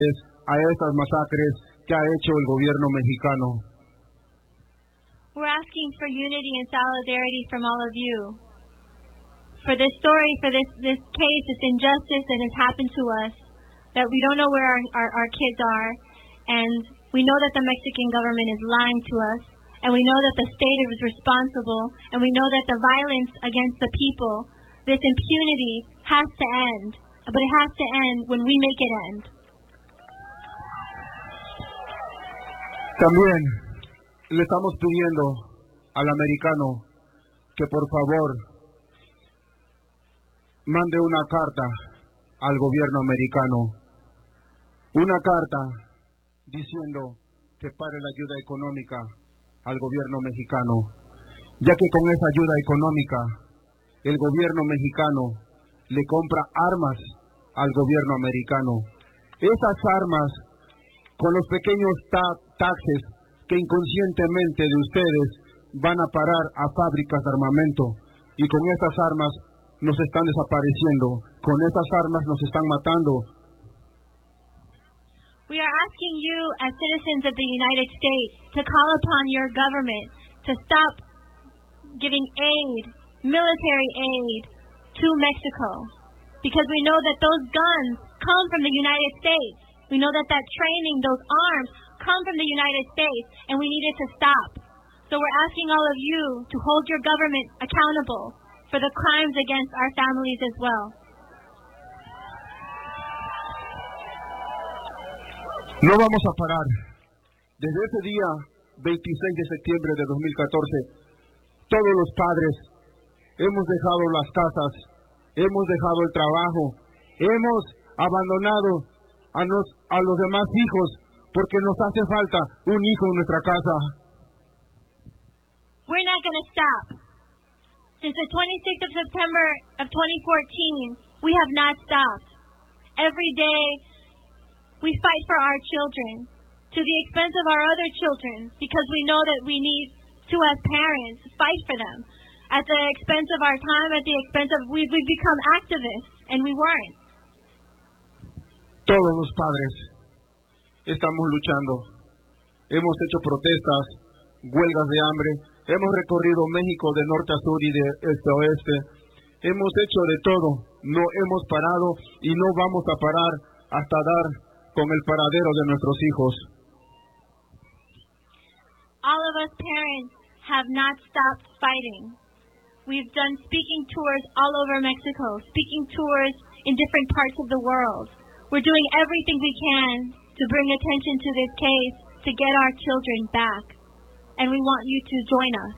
a estas masacres que ha hecho el gobierno mexicano. We're asking for unity and solidarity from all of you. For this story, for this case, this injustice that has happened to us, that we don't know where our kids are, and we know that the Mexican government is lying to us, and we know that the state is responsible, and we know that the violence against the people, this impunity, has to end. But it has to end when we make it end. También le estamos pidiendo al americano que por favor mande una carta al gobierno americano, una carta diciendo que pare la ayuda económica al gobierno mexicano, ya que con esa ayuda económica el gobierno mexicano le compra armas al gobierno americano. Esas armas, con los pequeños taxes que inconscientemente de ustedes van a parar a fábricas de armamento, y con esas armas nos están desapareciendo, con esas armas nos están matando. We are asking you as citizens of the United States to call upon your government to stop giving aid, military aid, to Mexico. Because we know that those guns come from the United States. We know that that training, those arms, come from the United States, and we need it to stop. So we're asking all of you to hold your government accountable for the crimes against our families as well. No vamos a parar. Desde ese día, 26 de septiembre de 2014, todos los padres hemos dejado las casas, hemos dejado el trabajo, hemos abandonado a los demás hijos porque nos hace falta un hijo en nuestra casa. We're not going to stop. Since the 26th of September of 2014, we have not stopped. Every day, we fight for our children to the expense of our other children because we know that we need to, as parents, fight for them. At the expense of our time, at the expense of, we've become activists, and we weren't. Todos los padres estamos luchando. Hemos hecho protestas, huelgas de hambre, hemos recorrido México de norte a sur y de este a oeste. Hemos hecho de todo, no hemos parado y no vamos a parar hasta dar con el paradero de nuestros hijos. All of us parents have not stopped fighting. We've done speaking tours all over Mexico, speaking tours in different parts of the world. We're doing everything we can to bring attention to this case, to get our children back. And we want you to join us.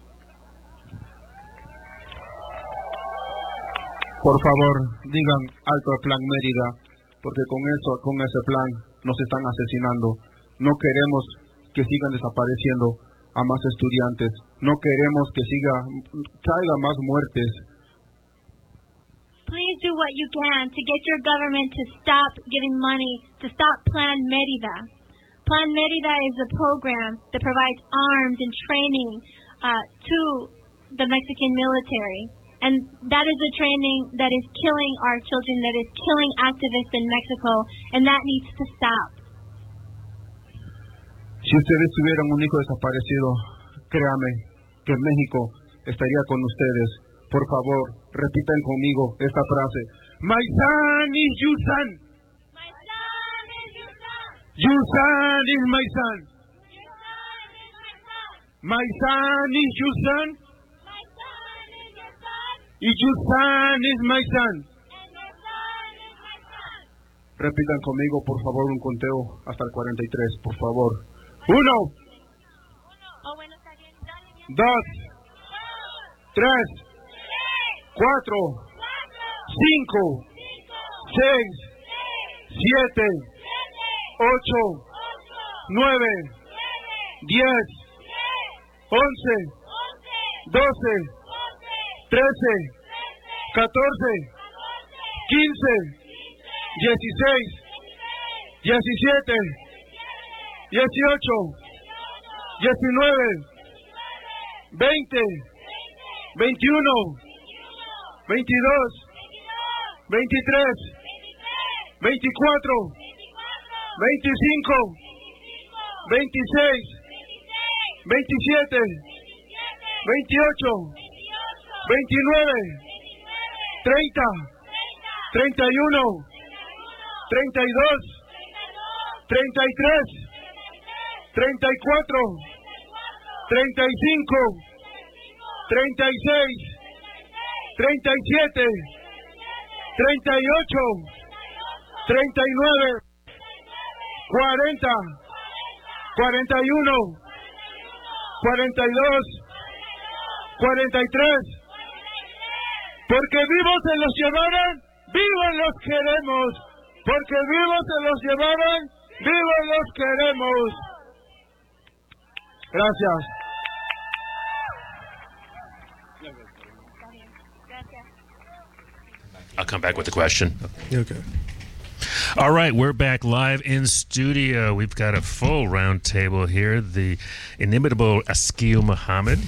Por favor, digan alto al Plan Mérida, porque con ese plan nos están asesinando. No queremos que sigan desapareciendo a más estudiantes. No queremos que traiga más muertes. Please do what you can to get your government to stop giving money, to stop Plan Mérida. Plan Mérida is a program that provides arms and training to the Mexican military. And that is a training that is killing our children, that is killing activists in Mexico, and that needs to stop. Si ustedes tuvieran un hijo desaparecido, créame que México estaría con ustedes. Por favor, repitan conmigo esta frase. My son is your son. My son is your son. Your son is my son. Your son is my son. My son is your son. My son is your son. Y your son is my son. And your son is my son. Repitan conmigo, por favor, un conteo hasta el 43, por favor. 1, 2, 3, 4, 5, 6, 7, 8, 9, 10, 11, 12, 13, 14, 15, 16, 17, 18, 19, 20, 21, 22, 23, 24, 25, 26, 27, 28, 29, 30, 31, 32, 33, 34, 35, 36, 37, 38, 39, 40, 41, 42, 43. Porque vivos se los llevaron, vivos los queremos. Porque vivos se los llevaron, vivos los queremos. Gracias. I'll come back with the question. Okay. All right, we're back live in studio. We've got a full round table here. The inimitable Askil Muhammad,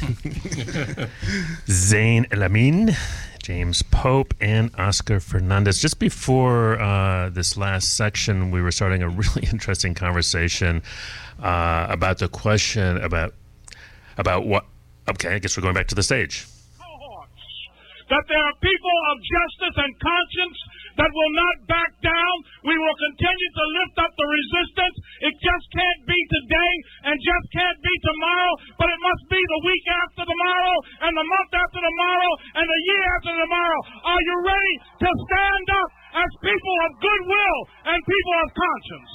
Zain El-Amin, James Pope, and Oscar Fernandez. Just before this last section, we were starting a really interesting conversation about the question about what. Okay, I guess we're going back to the stage. That there are people of justice and conscience that will not back down. We will continue to lift up the resistance. It just can't be today and just can't be tomorrow, but it must be the week after tomorrow and the month after tomorrow and the year after tomorrow. Are you ready to stand up as people of goodwill and people of conscience?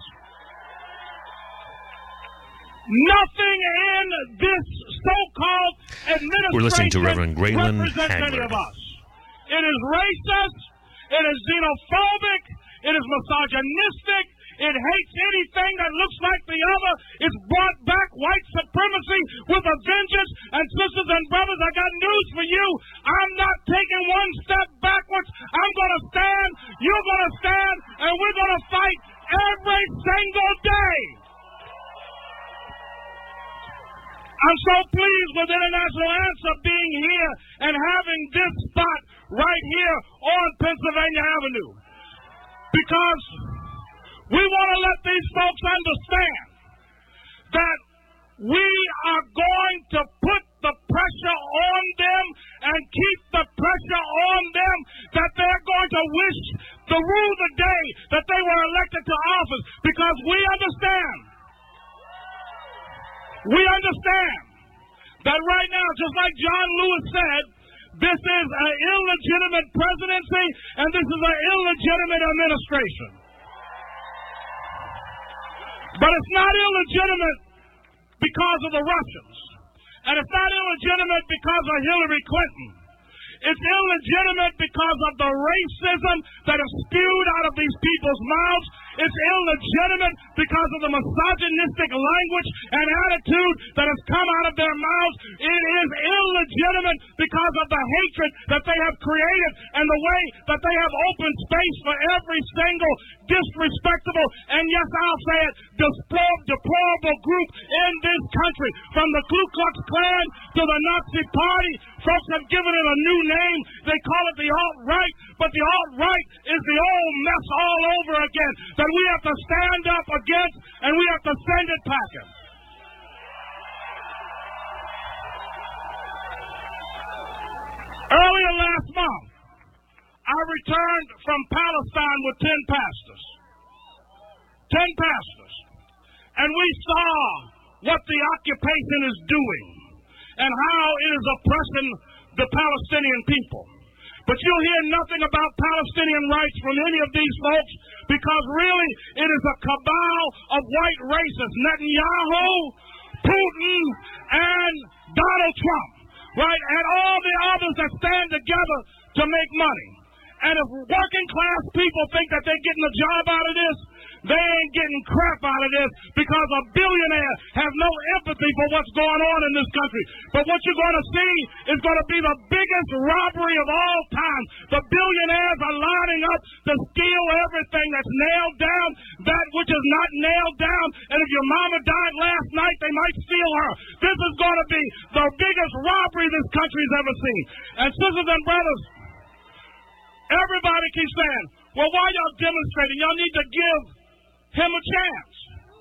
Nothing in this so-called administration We're listening to Reverend Graylin represents any Hagler. of us. It is racist, it is xenophobic, it is misogynistic, it hates anything that looks like the other. It's brought back white supremacy with a vengeance. And sisters and brothers, I got news for you. I'm not taking one step backwards. I'm going to stand, you're going to stand, and we're going to fight every single day. I'm so pleased with International Answer being here and having this spot right here on Pennsylvania Avenue. Because we want to let these folks understand that we are going to put the pressure on them and keep the pressure on them that they're going to wish to rue the day that they were elected to office. Because we understand that right now, just like John Lewis said, this is an illegitimate presidency and this is an illegitimate administration. But it's not illegitimate because of the Russians. And it's not illegitimate because of Hillary Clinton. It's illegitimate because of the racism that is spewed out of these people's mouths. It's illegitimate because of the misogynistic language and attitude that has come out of their mouths. It is illegitimate because of the hatred that they have created and the way that they have opened space for every single disrespectable, and yes, I'll say it, deplorable group in this country. From the Ku Klux Klan to the Nazi Party, folks have given it a new name. They call it the alt-right, but the alt-right is the old mess all over again that we have to stand up against and we have to send it packing. Earlier last month, I returned from Palestine with 10 pastors. 10 pastors. And we saw what the occupation is doing and how it is oppressing the Palestinian people. But you'll hear nothing about Palestinian rights from any of these folks because really it is a cabal of white racists, Netanyahu, Putin, and Donald Trump, right? And all the others that stand together to make money. And if working class people think that they're getting a job out of this, they ain't getting crap out of this because a billionaire has no empathy for what's going on in this country. But what you're going to see is going to be the biggest robbery of all time. The billionaires are lining up to steal everything that's nailed down, that which is not nailed down. And if your mama died last night, they might steal her. This is going to be the biggest robbery this country's ever seen. And sisters and brothers, everybody keeps saying, well, why y'all demonstrating? Y'all need to give him a chance.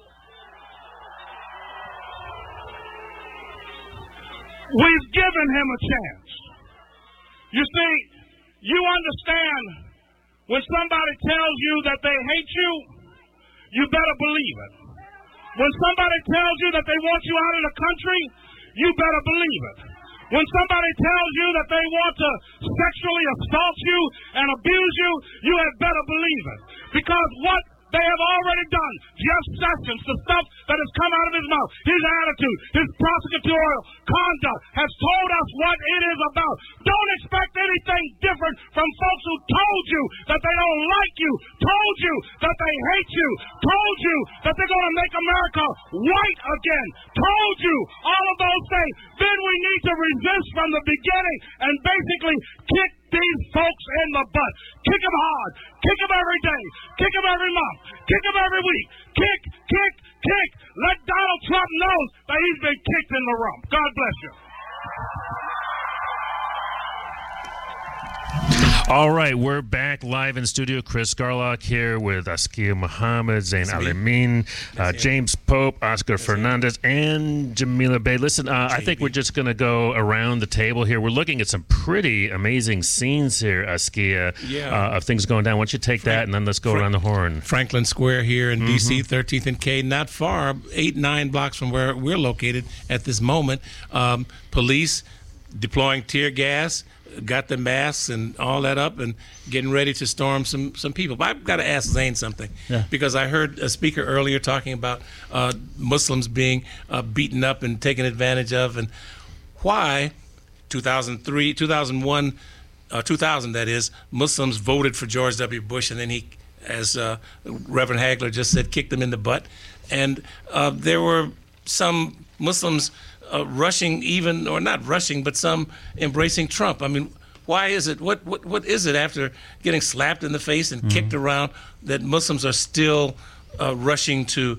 We've given him a chance. You see, you understand when somebody tells you that they hate you, you better believe it. When somebody tells you that they want you out of the country, you better believe it. When somebody tells you that they want to sexually assault you and abuse you, you had better believe it. Because what they have already done, Jeff Sessions, the stuff that has come out of his mouth, his attitude, his prosecutorial conduct has told us what it is about. Don't expect anything different from folks who told you that they don't like you, told you that they hate you, told you that they're going to make America white again, told you all of those things. Then we need to resist from the beginning and basically kick these folks in the butt. Kick them hard. Kick them every day. Kick them every month. Kick them every week. Kick, kick, kick. Let Donald Trump know that he's been kicked in the rump. God bless you. All right, we're back live in studio. Chris Garlock here with Askia Muhammad, Zain Al-Amin, James Pope, Oscar Fernandez, and Jamila Bey. Listen, I think we're just going to go around the table here. We're looking at some pretty amazing scenes here, Askia, of things going down. Why don't you take that, and then let's go around the horn. Franklin Square here in D.C., 13th and K, not far, 8-9 blocks from where we're located at this moment. Police deploying tear gas, got the masks and all that up and getting ready to storm some people. But I've got to ask Zain something, because I heard a speaker earlier talking about Muslims being beaten up and taken advantage of, and why 2003, 2001, 2000 that is, Muslims voted for George W. Bush, and then he, as Reverend Hagler just said, kicked them in the butt. And there were some Muslims rushing, even, or not rushing, but some embracing Trump. I mean, why is it? What is it after getting slapped in the face and kicked around that Muslims are still rushing to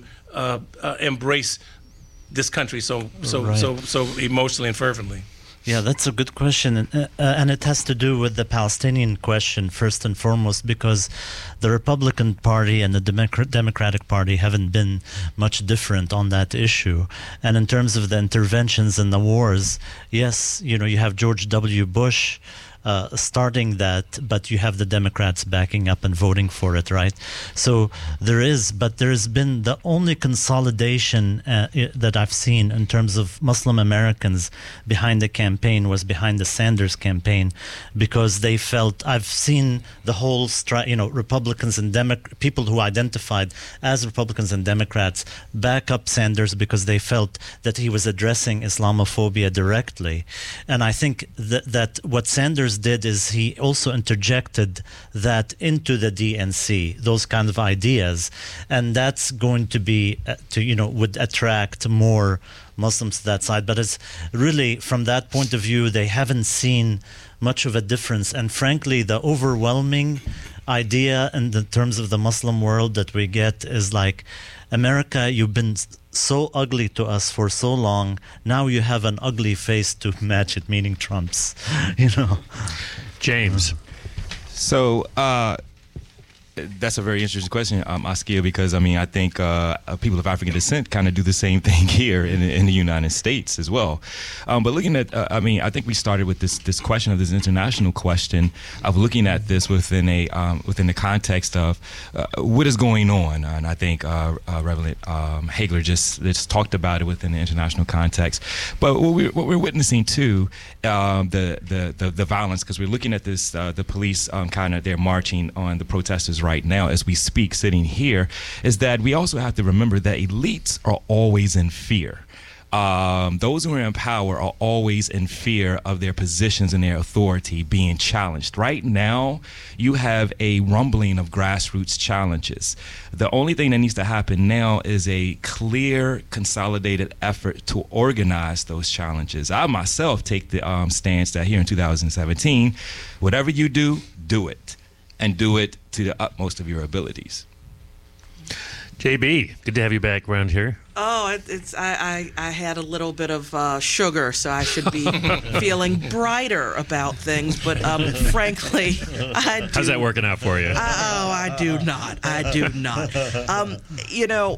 embrace this country so emotionally and fervently? Yeah, that's a good question. And it has to do with the Palestinian question, first and foremost, because the Republican Party and the Democratic Party haven't been much different on that issue. And in terms of the interventions and the wars, yes, you know, you have George W. Bush starting that, but you have the Democrats backing up and voting for it, right? So there's been the only consolidation that I've seen in terms of Muslim Americans behind the campaign was behind the Sanders campaign, because they felt, I've seen the whole Republicans and people who identified as Republicans and Democrats back up Sanders because they felt that he was addressing Islamophobia directly. And I think that what Sanders did is he also interjected that into the DNC, those kind of ideas, and that's going to be would attract more Muslims to that side. But it's really, from that point of view, they haven't seen much of a difference. And frankly, the overwhelming idea in the terms of the Muslim world that we get is like, America, you've been so ugly to us for so long. Now you have an ugly face to match it, meaning Trump's, James. So that's a very interesting question, Askia, because I think people of African descent kind of do the same thing here in the United States as well. But looking at, I think we started with this question of this international question of looking at this within the context of what is going on, and I think Reverend Hagler just talked about it within the international context. But what we're witnessing too, the violence, because we're looking at this, the police they're marching on the protesters right now as we speak, sitting here, is that we also have to remember that elites are always in fear. Those who are in power are always in fear of their positions and their authority being challenged. Right now, you have a rumbling of grassroots challenges. The only thing that needs to happen now is a clear, consolidated effort to organize those challenges. I myself take the stance that here in 2017, whatever you do, do it. And do it to the utmost of your abilities. JB, good to have you back around here. Oh, I had a little bit of sugar, so I should be feeling brighter about things. But frankly, I do. How's that working out for you? I do not. I do not. You know,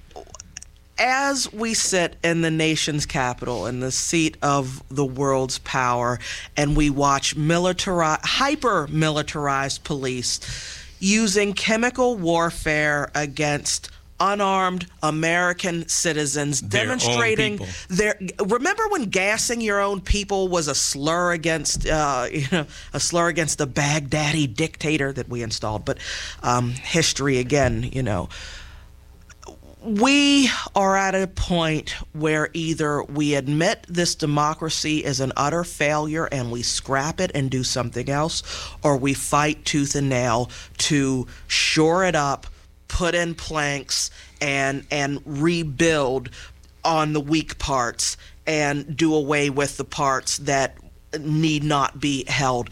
as we sit in the nation's capital, in the seat of the world's power, and we watch hyper-militarized police using chemical warfare against unarmed American citizens, demonstrating their. Remember when gassing your own people was a slur against, a slur against the Baghdadi dictator that we installed? But history again, you know. We are at a point where either we admit this democracy is an utter failure and we scrap it and do something else, or we fight tooth and nail to shore it up, put in planks, and rebuild on the weak parts and do away with the parts that need not be held.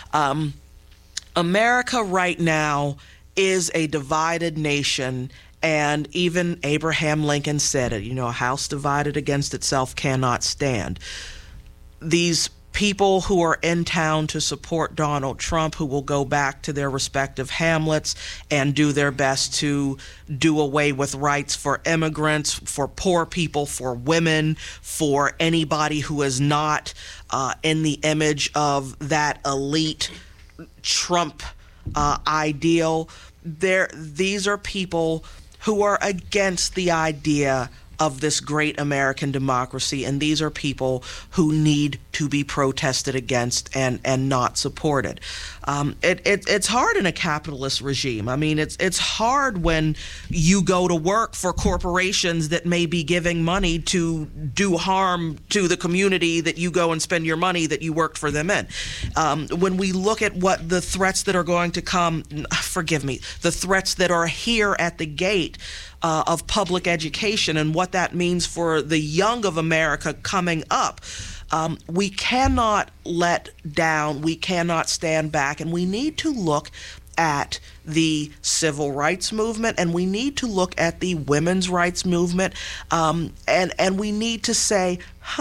America right now is a divided nation. And even Abraham Lincoln said it, you know, a house divided against itself cannot stand. These people who are in town to support Donald Trump, who will go back to their respective hamlets and do their best to do away with rights for immigrants, for poor people, for women, for anybody who is not in the image of that elite Trump ideal. These are people who are against the idea of this great American democracy, and these are people who need to be protested against and not supported. It's hard in a capitalist regime. I mean, it's hard when you go to work for corporations that may be giving money to do harm to the community that you go and spend your money that you worked for them in. When we look at what the threats that are going to come, the threats that are here at the gate of public education and what that means for the young of America coming up. We cannot let down, we cannot stand back, and we need to look at the civil rights movement, and we need to look at the women's rights movement, and we need to say,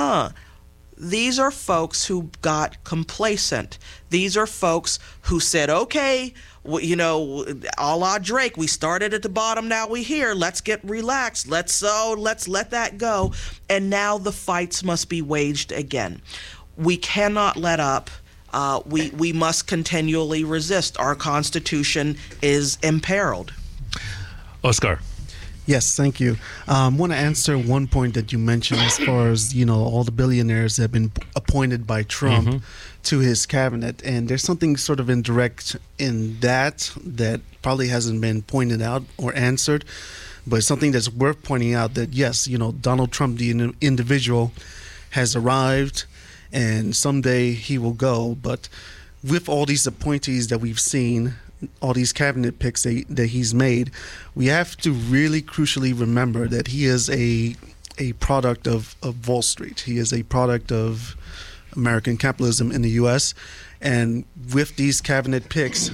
these are folks who got complacent. These are folks who said, okay, you know, a la Drake, we started at the bottom, now we here. Let's get relaxed. Let's let that go. And now the fights must be waged again. We cannot let up. We must continually resist. Our Constitution is imperiled. Oscar. Yes, thank you. I want to answer one point that you mentioned as far as, you know, all the billionaires that have been appointed by Trump to his cabinet. And there's something sort of indirect in that probably hasn't been pointed out or answered. But something that's worth pointing out that, yes, you know, Donald Trump, the individual, has arrived and someday he will go. But with all these appointees that we've seen, all these cabinet picks that he's made, we have to really crucially remember that he is a product of Wall Street. He is a product of American capitalism in the U.S. And with these cabinet picks,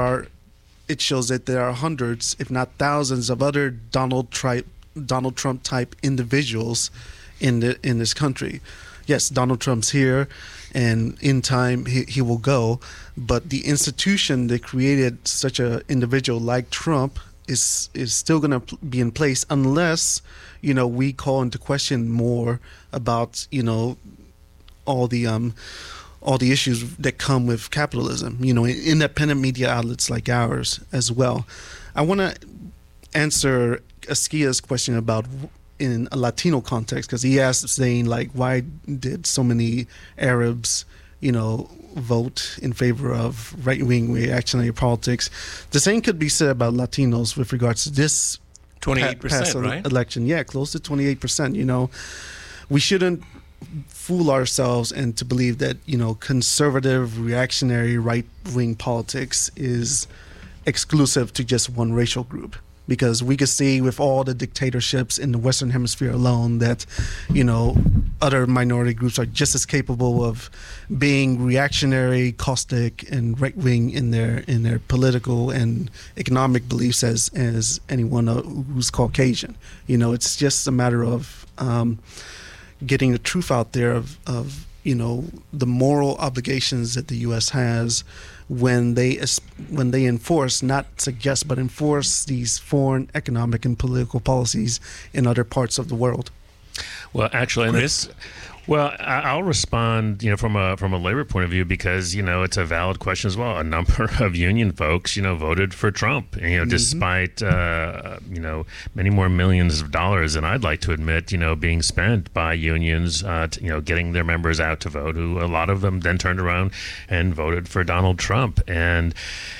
it shows that there are hundreds, if not thousands, of other Donald Trump type individuals in this country. Yes, Donald Trump's here, and in time he will go. But the institution that created such an individual like Trump is still going to be in place unless, you know, we call into question more about, you know, all the issues that come with capitalism. You know, independent media outlets like ours as well. I want to answer Askia's question about in a Latino context, because he asked, saying, like, why did so many Arabs, you know, vote in favor of right-wing reactionary politics? The same could be said about Latinos with regards to this 28%, right? Election. Yeah, close to 28%. You know, we shouldn't fool ourselves and to believe that, you know, conservative, reactionary, right-wing politics is exclusive to just one racial group. because we could see with all the dictatorships in the Western Hemisphere alone that, other minority groups are just as capable of being reactionary, caustic, and right-wing in their political and economic beliefs as anyone who's Caucasian. It's just a matter of getting the truth out there of the moral obligations that the U.S. has when they enforce, not suggest, but enforce these foreign economic and political policies in other parts of the world. Well, actually, Chris? I'll respond, from a labor point of view, because it's a valid question as well. A number of union folks, voted for Trump, despite many more millions of dollars than I'd like to admit, being spent by unions, getting their members out to vote. Who a lot of them then turned around and voted for Donald Trump, and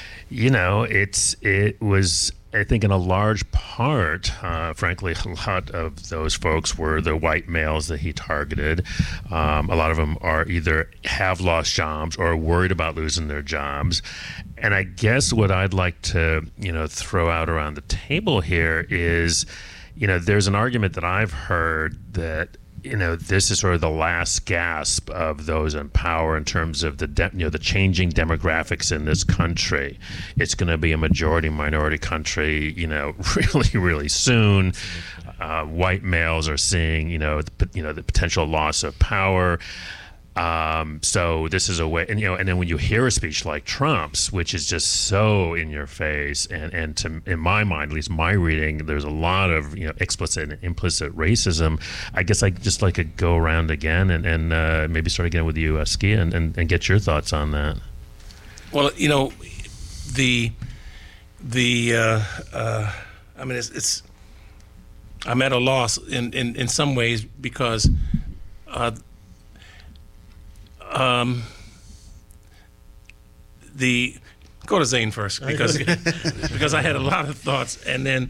it was. I think in a large part, frankly, a lot of those folks were the white males that he targeted. A lot of them are either have lost jobs or are worried about losing their jobs. And I guess what I'd like to, throw out around the table here is, there's an argument that I've heard that, this is sort of the last gasp of those in power in terms of the changing demographics in this country. It's going to be a majority-minority country, really, really soon. White males are seeing, the potential loss of power. So this is a way, and then when you hear a speech like Trump's, which is just so in your face, and in my mind, at least my reading, there's a lot of explicit and implicit racism. I guess I just like to go around again and maybe start again with you, Askia, and get your thoughts on that. Well, it's I'm at a loss in some ways because. Go to Zane first because I had a lot of thoughts, and then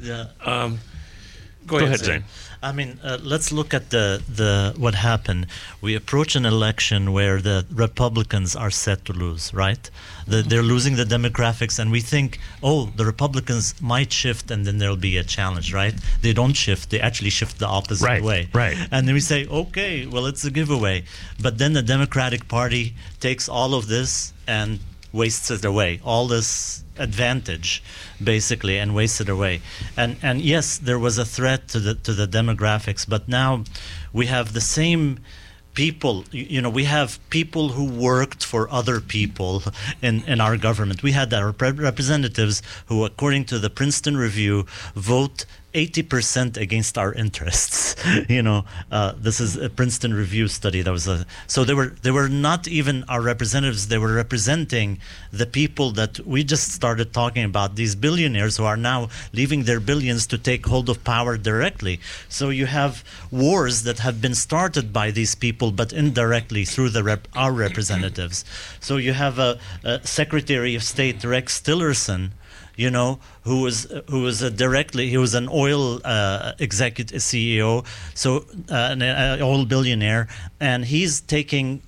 go ahead, Zane. Let's look at the what happened. We approach an election where the Republicans are set to lose, right? They're losing the demographics, and we think, the Republicans might shift, and then there'll be a challenge, right? They don't shift; they actually shift the opposite way. Right. And then we say, okay, well, it's a giveaway. But then the Democratic Party takes all of this and wastes it away, all this advantage, basically, and wastes it away. And yes, there was a threat to the demographics, but now we have the same people. We have people who worked for other people in our government. We had our representatives who, according to the Princeton Review, vote 80% against our interests. This is a Princeton Review study. So they were not even our representatives. They were representing the people that we just started talking about, these billionaires who are now leaving their billions to take hold of power directly. So you have wars that have been started by these people, but indirectly through our representatives. So you have a Secretary of State, Rex Tillerson, who was an oil executive CEO, so an oil billionaire, and he's going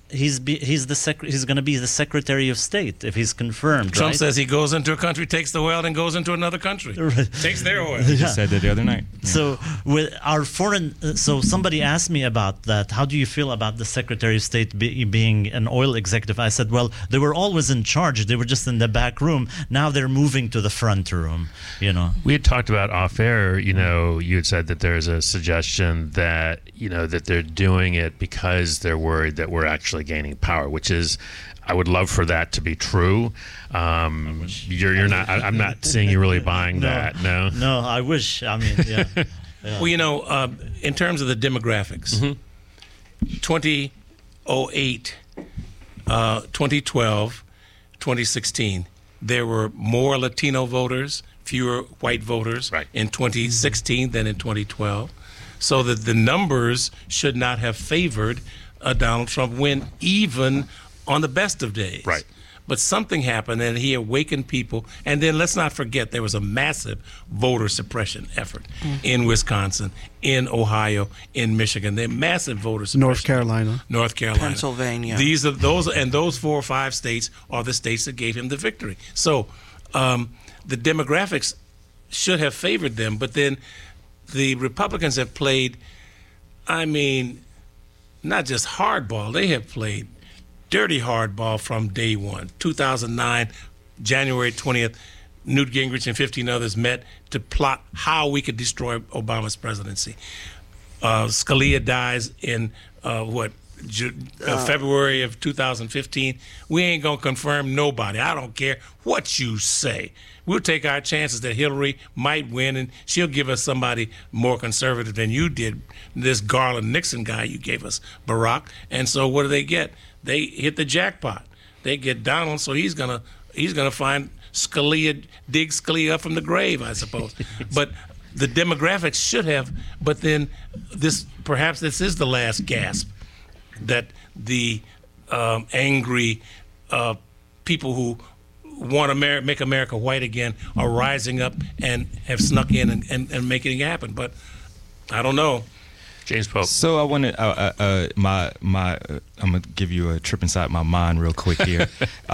to be the Secretary of State if he's confirmed. Trump right? says he goes into a country, takes the oil, and goes into another country, takes their oil. He just said that the other night. Yeah. So with our so somebody asked me about that. How do you feel about the Secretary of State being an oil executive? I said, well, they were always in charge. They were just in the back room. Now they're moving to the front room. We had talked about off air. You had said that there's a suggestion that that they're doing it because they're worried that we're actually gaining power, which is, I would love for that to be true. You're not. I'm not seeing you really buying that. No. No, I wish. Yeah. Well, in terms of the demographics, 2008, 2012, 2016, there were more Latino voters, fewer white voters in 2016 than in 2012. So that the numbers should not have favored a Donald Trump win, even on the best of days. Right. But something happened, and he awakened people. And then let's not forget, there was a massive voter suppression effort in Wisconsin, in Ohio, in Michigan. There massive voter suppression. North Carolina, Pennsylvania. Those 4 or 5 states are the states that gave him the victory. So the demographics should have favored them. But then the Republicans have played, I mean, not just hardball, they have played dirty hardball from day one. 2009, January 20th, Newt Gingrich and 15 others met to plot how we could destroy Obama's presidency. Scalia dies in February of 2015. We ain't gonna confirm nobody. I don't care what you say. We'll take our chances that Hillary might win, and she'll give us somebody more conservative than you did, this Garland-Nixon guy you gave us, Barack. And so what do they get? They hit the jackpot. They get Donald, so he's gonna find Scalia, dig Scalia up from the grave, I suppose. But the demographics should have. But then perhaps this is the last gasp that the angry people who want to make America white again are rising up and have snuck in and making it happen. But I don't know. James Pope. So I want to I'm gonna give you a trip inside my mind real quick here.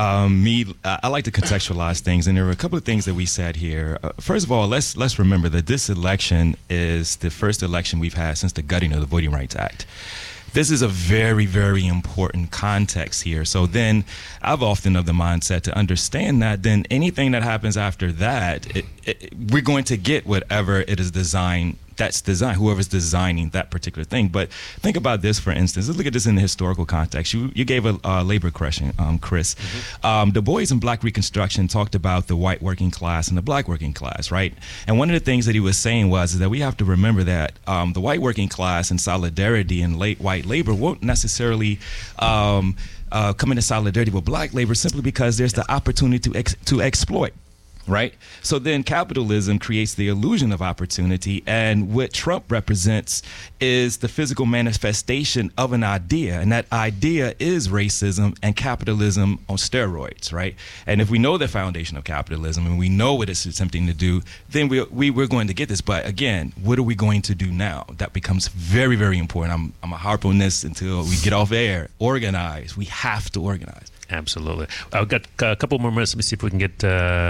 I like to contextualize things, and there are a couple of things that we said here. First of all, let's remember that this election is the first election we've had since the gutting of the Voting Rights Act. This is a very, very important context here. So then I've often of the mindset to understand that then anything that happens after that, we're going to get whatever it is designed, whoever's designing that particular thing. But think about this, for instance. Let's look at this in the historical context. You gave a labor question, Chris. Mm-hmm. Du Bois in Black Reconstruction talked about the white working class and the black working class, right? And one of the things that he was saying was that we have to remember that the white working class in solidarity and white labor won't necessarily come into solidarity with black labor simply because there's the opportunity to exploit. Right? So then capitalism creates the illusion of opportunity, and what Trump represents is the physical manifestation of an idea, and that idea is racism and capitalism on steroids, right? And if we know the foundation of capitalism and we know what it's attempting to do, then we're going to get this. But again, what are we going to do now? That becomes very, very important. I'm going to harp on this until we get off air. Organize. We have to organize. Absolutely. I've got a couple more minutes. Let me see if we can get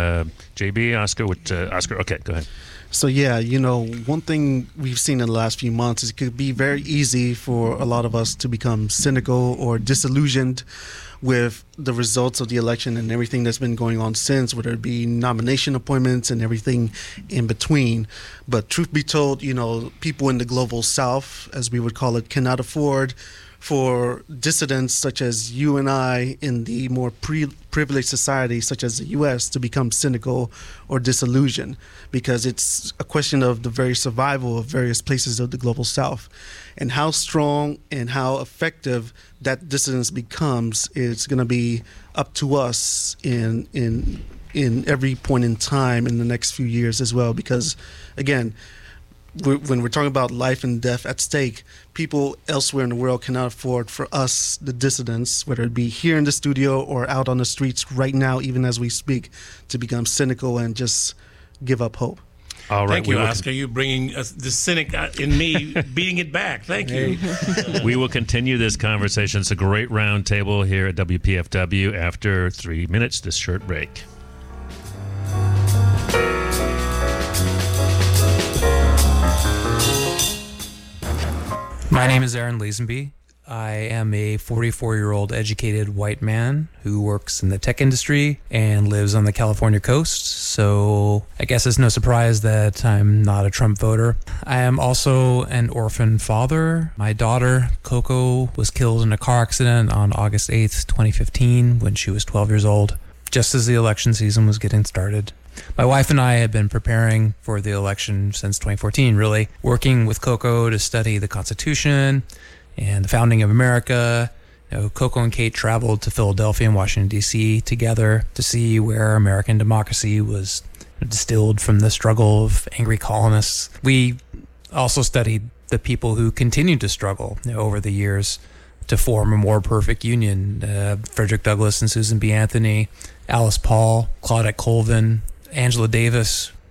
JB, Oscar. Oscar, okay, go ahead. So, yeah, one thing we've seen in the last few months is it could be very easy for a lot of us to become cynical or disillusioned with the results of the election and everything that's been going on since, whether it be nomination appointments and everything in between. But truth be told, people in the global south, as we would call it, cannot afford for dissidents such as you and I in the more privileged society such as the U.S. to become cynical or disillusioned, because it's a question of the very survival of various places of the global south. And how strong and how effective that dissidence becomes is going to be up to us in every point in time in the next few years as well, because, again, when we're talking about life and death at stake, people elsewhere in the world cannot afford for us, the dissidents, whether it be here in the studio or out on the streets right now, even as we speak, to become cynical and just give up hope. All right. Thank you, Oscar. You're bringing the cynic in me, beating it back. Thank you. We will continue this conversation. It's a great round table here at WPFW after 3 minutes, this short break. My name is Aaron Lazenby. I am a 44-year-old educated white man who works in the tech industry and lives on the California coast. So I guess it's no surprise that I'm not a Trump voter. I am also an orphan father. My daughter, Coco, was killed in a car accident on August 8th, 2015, when she was 12 years old, just as the election season was getting started. My wife and I have been preparing for the election since 2014, really, working with Coco to study the Constitution and the founding of America. Coco and Kate traveled to Philadelphia and Washington, D.C. together to see where American democracy was distilled from the struggle of angry colonists. We also studied the people who continued to struggle over the years to form a more perfect union. Frederick Douglass and Susan B. Anthony, Alice Paul, Claudette Colvin, Angela Davis,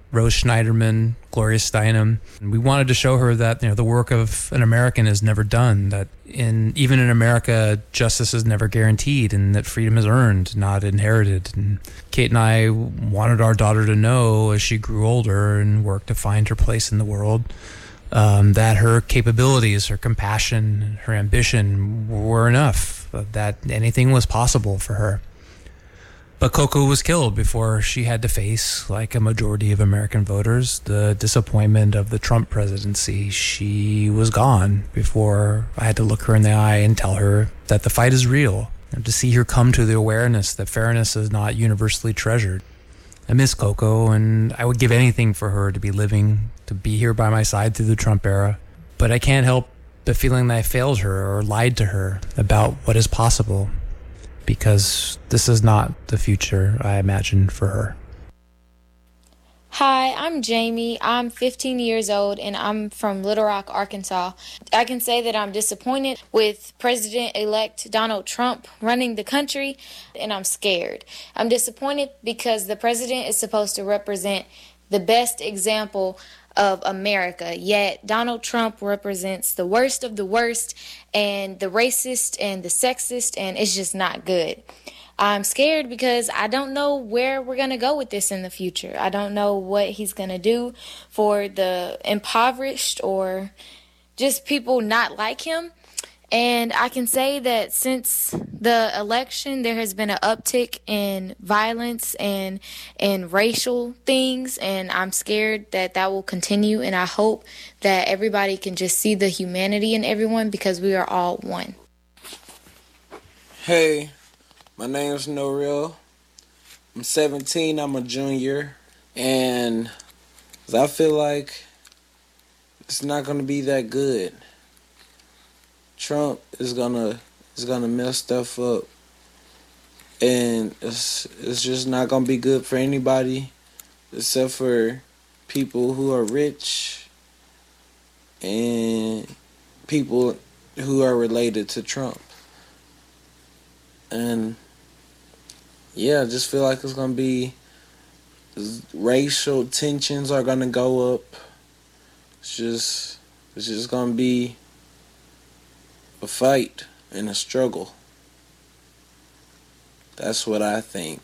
Rose Schneiderman, Gloria Steinem. And we wanted to show her that, the work of an American is never done, that even in America, justice is never guaranteed, and that freedom is earned, not inherited. And Kate and I wanted our daughter to know as she grew older and worked to find her place in the world, that her capabilities, her compassion, her ambition were enough, that anything was possible for her. But Coco was killed before she had to face, like a majority of American voters, the disappointment of the Trump presidency. She was gone before I had to look her in the eye and tell her that the fight is real, and to see her come to the awareness that fairness is not universally treasured. I miss Coco, and I would give anything for her to be living, to be here by my side through the Trump era. But I can't help but feeling that I failed her or lied to her about what is possible, because this is not the future I imagined for her. Hi, I'm Jamie. I'm 15 years old and I'm from Little Rock, Arkansas. I can say that I'm disappointed with President-elect Donald Trump running the country, and I'm scared. I'm disappointed because the president is supposed to represent the best example of America, yet Donald Trump represents the worst of the worst, and the racist and the sexist, and it's just not good. I'm scared because I don't know where we're going to go with this in the future. I don't know what he's going to do for the impoverished or just people not like him. And I can say that since the election, there has been an uptick in violence and racial things, and I'm scared that that will continue, and I hope that everybody can just see the humanity in everyone, because we are all one. Hey, my name is Noril. I'm 17, I'm a junior, and I feel like it's not going to be that good. Trump is gonna mess stuff up, and it's just not gonna be good for anybody except for people who are rich and people who are related to Trump. And yeah, I just feel like it's gonna be racial tensions are gonna go up. It's just gonna be a fight and a struggle. That's what I think.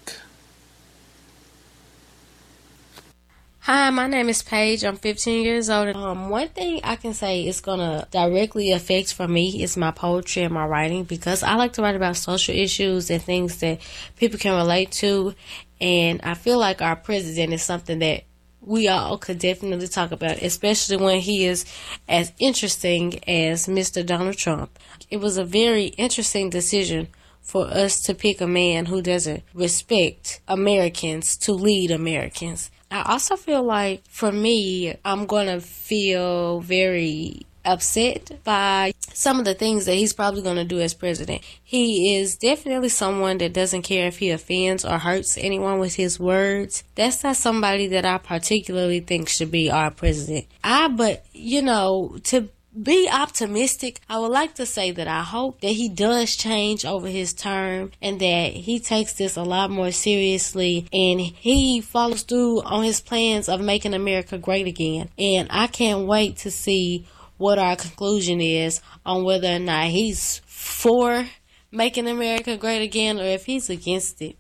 Hi, my name is Paige. I'm 15 years old. One thing I can say is going to directly affect for me is my poetry and my writing, because I like to write about social issues and things that people can relate to. And I feel like our president is something that we all could definitely talk about, especially when he is as interesting as Mr. Donald Trump. It was a very interesting decision for us to pick a man who doesn't respect Americans to lead Americans. I also feel like, for me, I'm going to feel very upset by some of the things that he's probably going to do as president. He is definitely someone that doesn't care if he offends or hurts anyone with his words. That's not somebody that I particularly think should be our president. To be optimistic, I would like to say that I hope that he does change over his term, and that he takes this a lot more seriously, and he follows through on his plans of making America great again. And I can't wait to see what our conclusion is on whether or not he's for making America great again or if he's against it.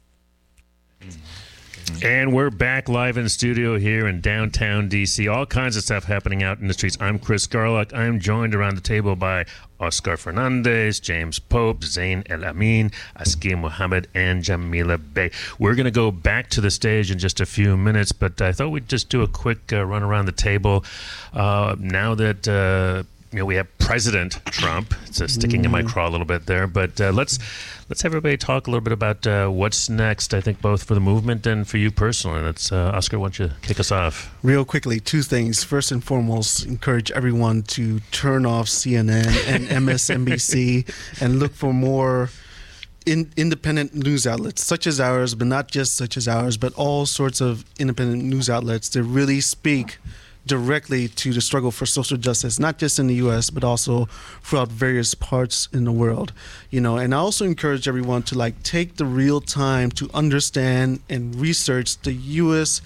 And we're back live in studio here in downtown D.C. All kinds of stuff happening out in the streets. I'm Chris Garlock. I'm joined around the table by Oscar Fernandez, James Pope, Zain El-Amin, Askia Muhammad, and Jamila Bey. We're going to go back to the stage in just a few minutes, but I thought we'd just do a quick run around the table. Now that we have President Trump, it's sticking in my craw a little bit there, but let's have everybody talk a little bit about what's next, I think, both for the movement and for you personally. That's Oscar, why don't you kick us off? Real quickly, two things. First and foremost, encourage everyone to turn off CNN and MSNBC and look for more independent news outlets, such as ours, but not just such as ours, but all sorts of independent news outlets that really speak directly to the struggle for social justice, not just in the U.S., but also throughout various parts in the world. And I also encourage everyone to take the real time to understand and research the U.S.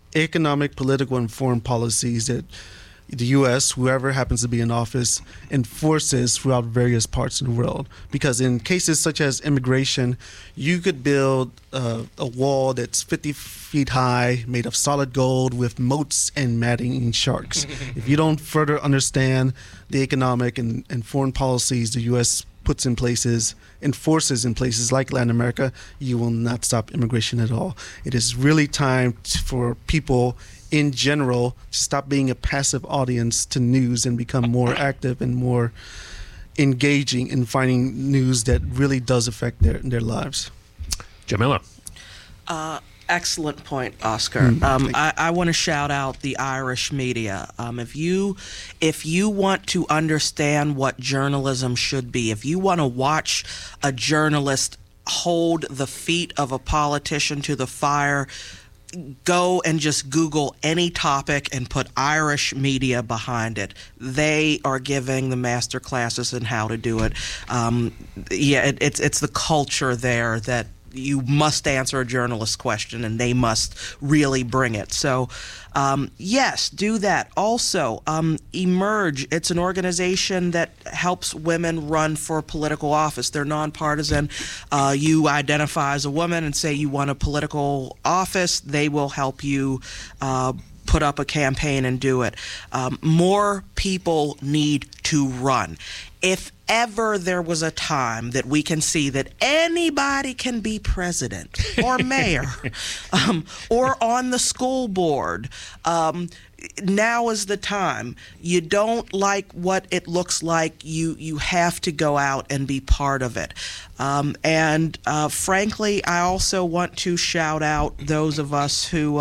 economic, political, and foreign policies that the U.S., whoever happens to be in office, enforces throughout various parts of the world. Because in cases such as immigration, you could build a wall that's 50 feet high, made of solid gold, with moats and matting sharks. If you don't further understand the economic and foreign policies the U.S. puts in places, enforces in places like Latin America, you will not stop immigration at all. It is really time for people in general to stop being a passive audience to news and become more active and more engaging in finding news that really does affect their lives. Jamila. Excellent point, Oscar. I want to shout out the Irish media. If you want to understand what journalism should be, if you want to watch a journalist hold the feet of a politician to the fire, go and just Google any topic and put Irish media behind it. They are giving the master classes in how to do it. It's the culture there that you must answer a journalist's question, and they must really bring it. So, yes, do that. Also, Emerge. It's an organization that helps women run for political office. They're nonpartisan. You identify as a woman and say you want a political office. They will help you put up a campaign and do it. More people need to run. If ever there was a time that we can see that anybody can be president or mayor or on the school board, now is the time. You don't like what it looks like, you have to go out and be part of it. Frankly, I also want to shout out those of us who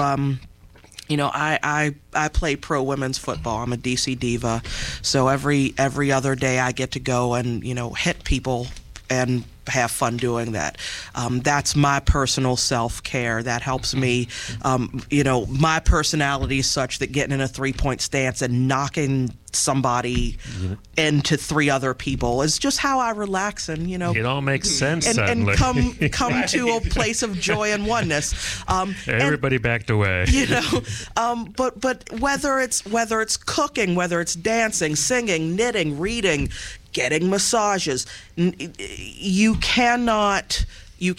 I play pro women's football. I'm a DC Diva, so every other day I get to go and hit people and have fun doing that. That's my personal self-care. That helps me. My personality is such that getting in a three-point stance and knocking somebody into three other people is just how I relax and it all makes sense and come to a place of joy and oneness. Everybody backed away. But whether it's cooking, whether it's dancing, singing, knitting, reading, getting massages, you cannot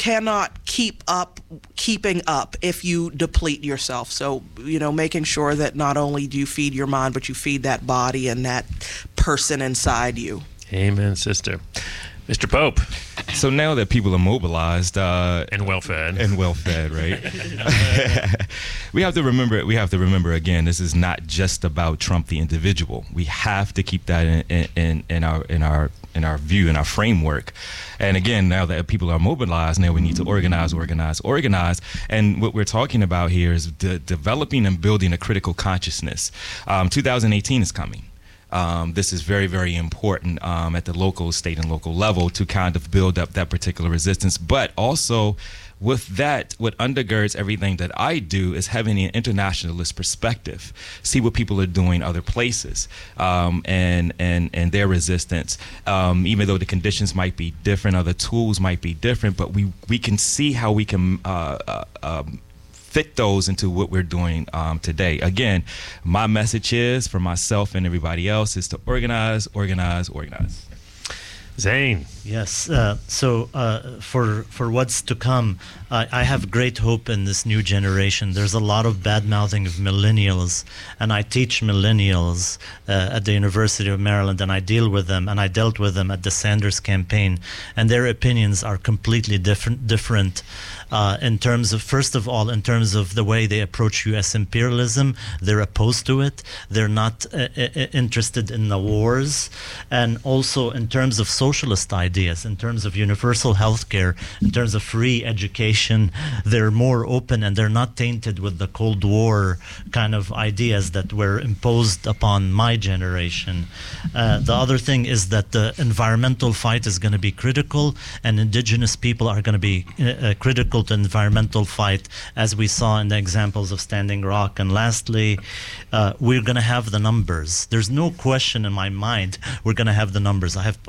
keeping up if you deplete yourself. So, making sure that not only do you feed your mind, but you feed that body and that person inside you. Amen, sister. Mr. Pope. So now that people are mobilized and well-fed, right? we have to remember again, this is not just about Trump the individual. We have to keep that in our view, in our framework. And again, now that people are mobilized, now we need to organize. And what we're talking about here is developing and building a critical consciousness. 2018 is coming. This is very, very important at the local, state, and local level to kind of build up that particular resistance. But also, with that, what undergirds everything that I do is having an internationalist perspective, see what people are doing other places, and their resistance. Even though the conditions might be different, other tools might be different, but we can see how we can fit those into what we're doing today. Again, my message is for myself and everybody else is to organize. Zane. Yes. So for what's to come, I have great hope in this new generation. There's a lot of bad-mouthing of millennials, and I teach millennials at the University of Maryland, and I deal with them, and I dealt with them at the Sanders campaign, and their opinions are completely different in terms of, first of all, in terms of the way they approach U.S. imperialism. They're opposed to it. They're not interested in the wars, and also in terms of socialist ideas, in terms of universal health care, in terms of free education. They're more open, and they're not tainted with the Cold War kind of ideas that were imposed upon my generation. The other thing is that the environmental fight is going to be critical, and indigenous people are going to be critical to environmental fight, as we saw in the examples of Standing Rock. And lastly, we're going to have the numbers. There's no question in my mind we're going to have the numbers. I have all kinds of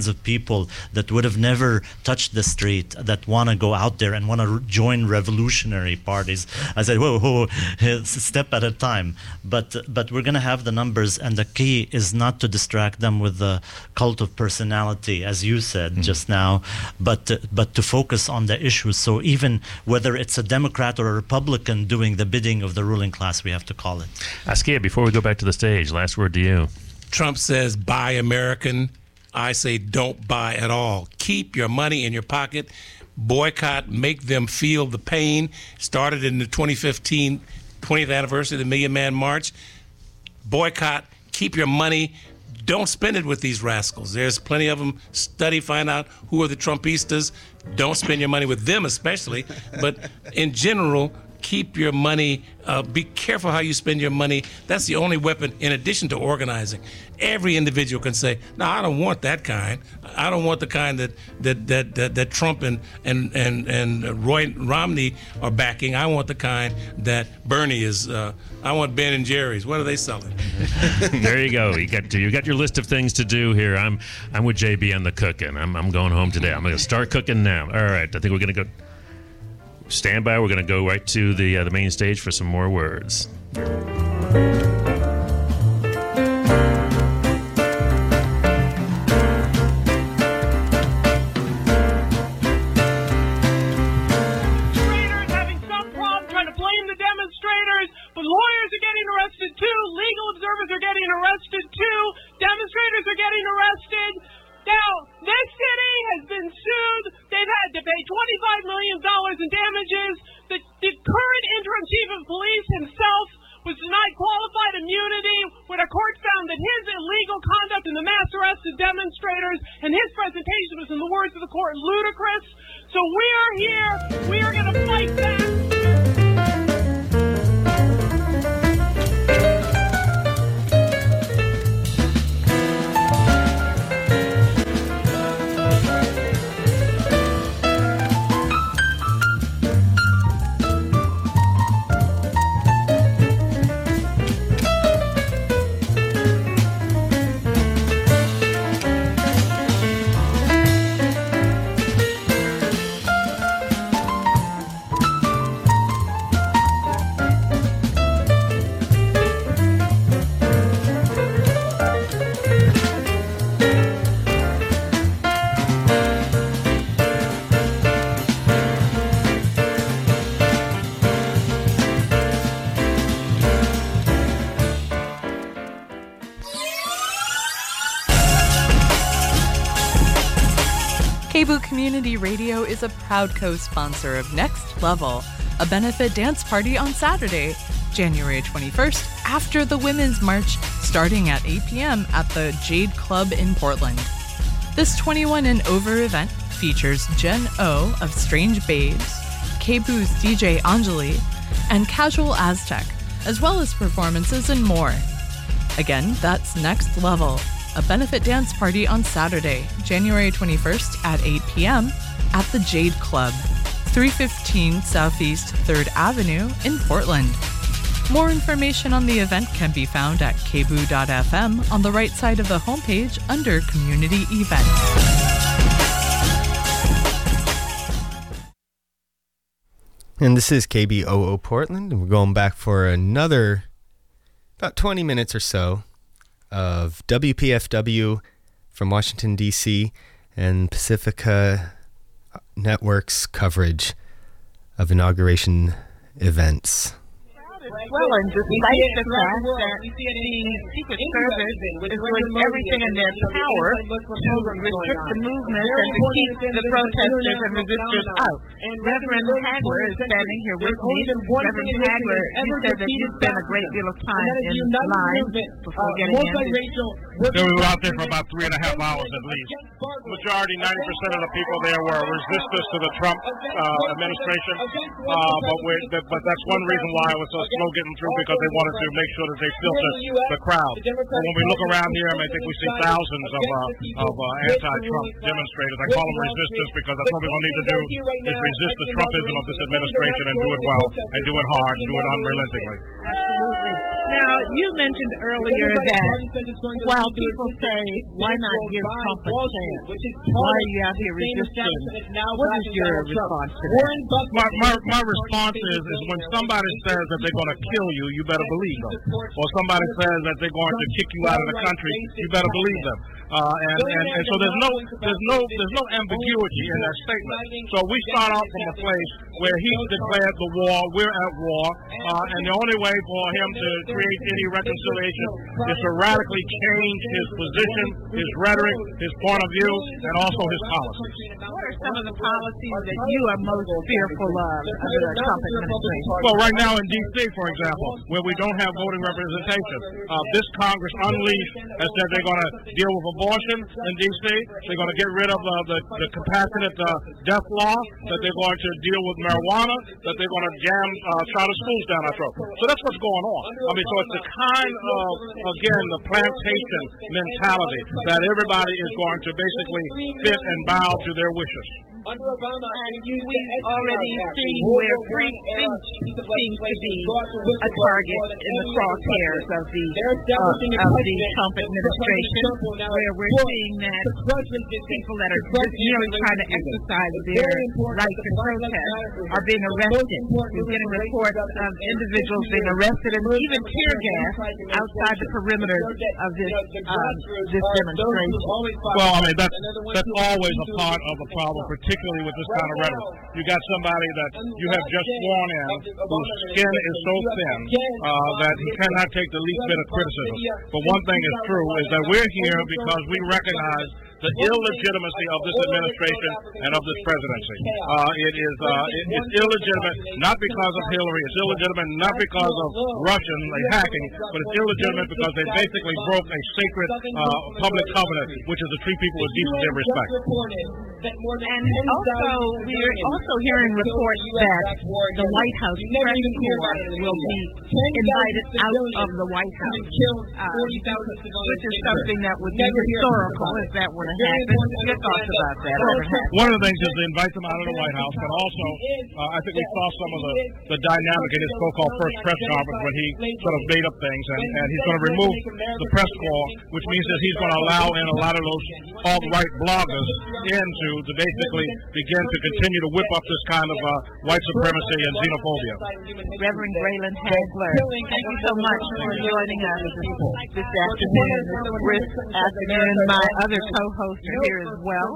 of people that would have never touched the street that want to go out there and want to join revolutionary parties. I said, whoa, step at a time. But we're going to have the numbers, and the key is not to distract them with the cult of personality, as you said just now, but to focus on the issues. So even whether it's a Democrat or a Republican doing the bidding of the ruling class, we have to call it. Askia, before we go back to the stage, last word to you. Trump says, buy American. I say, don't buy at all. Keep your money in your pocket. Boycott, make them feel the pain. Started in the 2015 20th anniversary of the Million Man March. Boycott, keep your money. Don't spend it with these rascals. There's plenty of them. Study, find out who are the Trumpistas. Don't spend your money with them especially. But in general, keep your money. Be careful how you spend your money. That's the only weapon in addition to organizing. Every individual can say, no, I don't want that kind. I don't want the kind that Trump and Roy Romney are backing. I want the kind that Bernie is. I want Ben and Jerry's. What are they selling? There you go. You got your list of things to do here. I'm with JB on the cooking. I'm going home today. I'm going to start cooking now. All right. I think we're going to go. Stand by. We're going to go right to the main stage for some more words. Lawyers are getting arrested too. Legal observers are getting arrested too. Demonstrators are getting arrested. Now, this city has been sued. They've had to pay $25 million in damages. The current interim chief of police himself was denied qualified immunity when a court found that his illegal conduct in the mass arrest of demonstrators and his presentation was, in the words of the court, ludicrous. So we are here. We are going to fight back. KBOO Community Radio is a proud co-sponsor of Next Level, a benefit dance party on Saturday, January 21st, after the Women's March, starting at 8 p.m. at the Jade Club in Portland. This 21 and over event features Jen O of Strange Babes, KBOO's DJ Anjali, and Casual Aztec, as well as performances and more. Again, that's Next Level, a benefit dance party on Saturday, January 21st at 8 p.m. at the Jade Club, 315 Southeast 3rd Avenue in Portland. More information on the event can be found at kboo.fm on the right side of the homepage under Community Events. And this is KBOO Portland, and we're going back for another about 20 minutes or so of WPFW from Washington, D.C. and Pacifica Network's coverage of inauguration events. Well, and despite the fact that the Secret Service is doing everything in their power to restrict the movement and to keep the protesters and resistors out. Reverend Hagler is standing here with me. Reverend Hagler, you said that you spent a great deal of time in line before getting in. We were out there for about 3.5 hours at least. Majority, 90% of the people there were resistors to the Trump administration. But that's one reason why it was so slow getting through, because they wanted to make sure that they filter the crowd. But when we look around here, I think we see thousands of anti-Trump demonstrators. I call them resistors because that's what we're going to need to do, is resist the Trumpism of this administration and do it well, and do it hard, and do it unrelentingly. Absolutely. Now, you mentioned earlier that while people say, why not give Trump a chance? Why are you out here resisting? What is your response to that? My response is when somebody says that they're going to kill you, you better believe them. Or somebody says that they're going to kick you out of the country, you better believe them. And so there's no ambiguity in that statement. So we start out from a place where he declared the war, we're at war, and the only way for him to create any reconciliation is to radically change his position, his rhetoric, his point of view, and also his policies. What are some of the policies that you are most fearful of under the Trump administration? Well, right now in D.C., for example, where we don't have voting representation, this Congress unleashed has said they're going to deal with abortion in D.C., they're going to get rid of the compassionate death law, that they're going to deal with marijuana, that they're going to jam charter schools down our throat. So that's what's going on. I mean, so it's the kind of, again, the plantation mentality that everybody is going to basically fit and bow to their wishes. And we've already seen where free speech seems to be a target in the crosshairs of the Trump administration, where we're seeing that people that are just merely trying to exercise their right to protest are being arrested. We're getting reports of individuals being arrested and even tear gas outside the perimeter of this demonstration. Well, I mean, that's always a part of the problem, particularly with this kind of rhetoric. You got somebody that you have just sworn in, whose skin is so thin that he cannot take the least bit of criticism. But one thing is true, is that we're here because we recognize the illegitimacy of this administration and of this presidency. It's illegitimate not because of Hillary, it's illegitimate not because of Russian hacking, but it's illegitimate because they basically broke a sacred public covenant, which is to treat people with decency and respect. And also, we're also hearing reports that the White House press corps will be invited out of the White House, which is something that would be historical if that were to happen. Your thoughts about that? One of the things is to invite them out of the White House, but also I think we saw some of the dynamic in his so-called first press conference when he sort of made up things, and he's going to remove the press corps, which means that he's going to allow in a lot of those alt-right bloggers to basically begin to continue to whip up this kind of white supremacy and xenophobia. Reverend Braylon Hagler, thank you so much for joining us this afternoon, this brisk afternoon. My other co-hosts are here as well.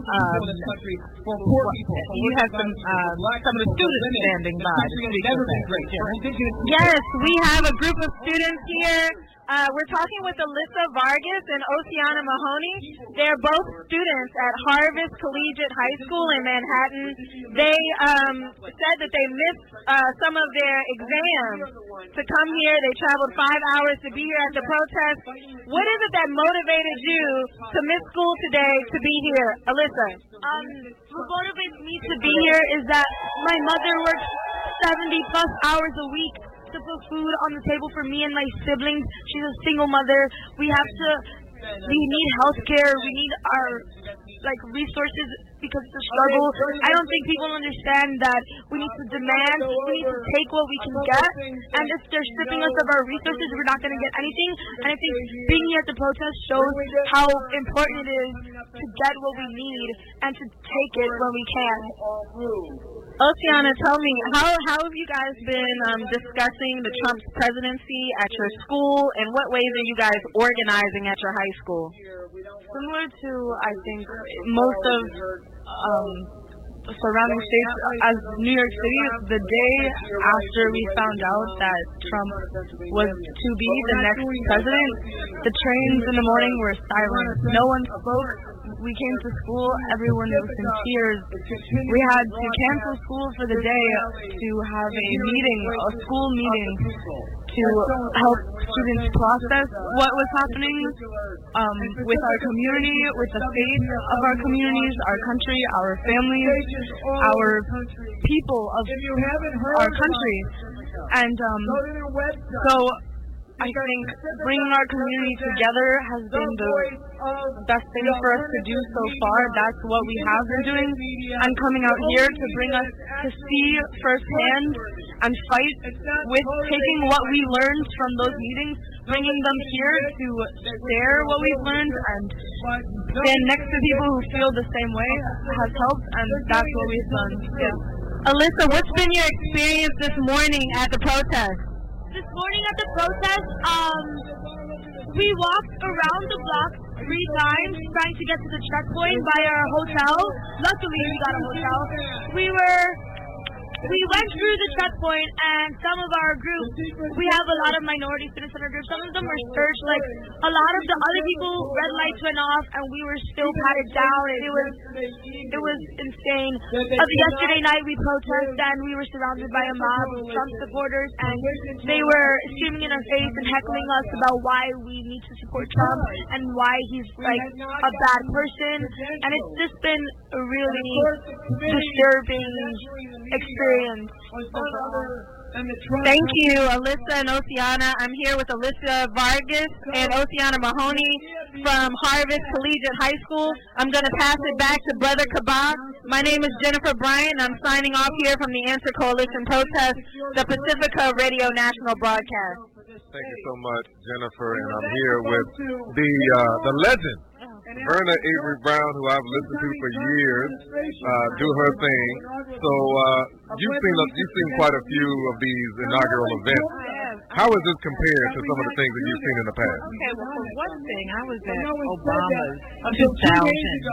You have some of the students standing by to speak with us. Yes, we have a group of students here. We're talking with Alyssa Vargas and Oceana Mahoney. They're both students at Harvest Collegiate High School in Manhattan. They said that they missed some of their exams to come here. They traveled 5 hours to be here at the protest. What is it that motivated you to miss school today to be here? Alyssa. What motivates me to be here is that my mother works 70 plus hours a week to put food on the table for me and my siblings. She's a single mother. We need health care. We need our resources because it's a struggle. I don't think people understand that we need to demand, we need to take what we can get, and if they're stripping us of our resources, we're not going to get anything. And I think being here at the protest shows how important it is to get what we need and to take it when we can. Oceana, tell me, how have you guys been discussing the Trump's presidency at your school, and what ways are you guys organizing at your high school? Similar to, I think, most of surrounding states, as New York City, the day after we found out that Trump was to be the next president, the trains in the morning were silent. No one spoke. We came to school, everyone was in tears. We had to cancel school for the day to have a school meeting to help students process what was happening with our community, with the fate of our communities, our country, our families, our people of our country. And so I think bringing our community together has been the best thing for us to do so far. That's what we have been doing. And coming out here to bring us to see firsthand and fight with taking what we learned from those meetings, bringing them here to share what we've learned and stand next to people who feel the same way has helped, and that's what we've done. Yeah. Alyssa, what's been your experience this morning at the protest? This morning at the protest, we walked around the block 3 times trying to get to the checkpoint by our hotel. Luckily, we got a hotel. We went through the checkpoint, and some of our groups, we have a lot of minority students in our group, some of them were searched. Like, a lot of the other people, red lights went off, and we were still patted down. It was insane. Yesterday night, we protested, and we were surrounded by a mob of Trump supporters, and they were screaming in our face and heckling us about why we need to support Trump and why he's, like, a bad person. And it's just been a really disturbing experience. Thank you, Alyssa and Oceana. I'm here with Alyssa Vargas and Oceana Mahoney from Harvest Collegiate High School. I'm going to pass it back to Brother Kabah. My name is Jennifer Bryant, and I'm signing off here from the Answer Coalition protest, the Pacifica Radio National Broadcast. Thank you so much, Jennifer, and I'm here with the legend, Verna Avery Brown, who I've listened to for years, do her thing. So you've seen quite a few of these inaugural events. How is this compared to some of the things that you've seen in the past? Okay, well, for one thing, I was at Obama's 2000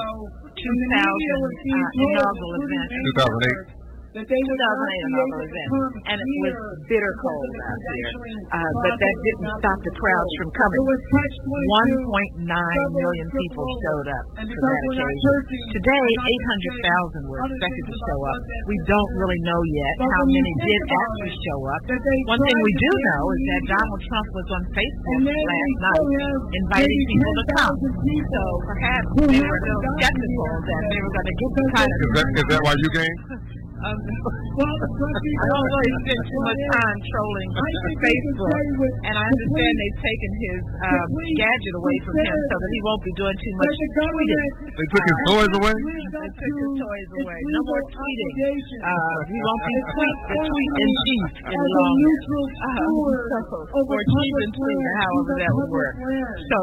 inaugural event. 2008. The 2008 inaugural event, and it was bitter cold out there, but that didn't stop the crowds from coming. 1.9 million people showed up for that occasion. Today, 800,000 were expected to show up. We don't really know yet how many did actually show up. One thing we do know is that Donald Trump was on Facebook last night inviting people to come. So perhaps they were a little skeptical that they were going to get the kind of... Is that why you came? I don't really spend too much time trolling Facebook, and I understand they've taken his gadget away from him so that he won't be doing too much tweeting. They took his toys away? They took his toys away. No more tweeting. He won't be tweet in chief any longer. Or chief in tweet, or however that would work. So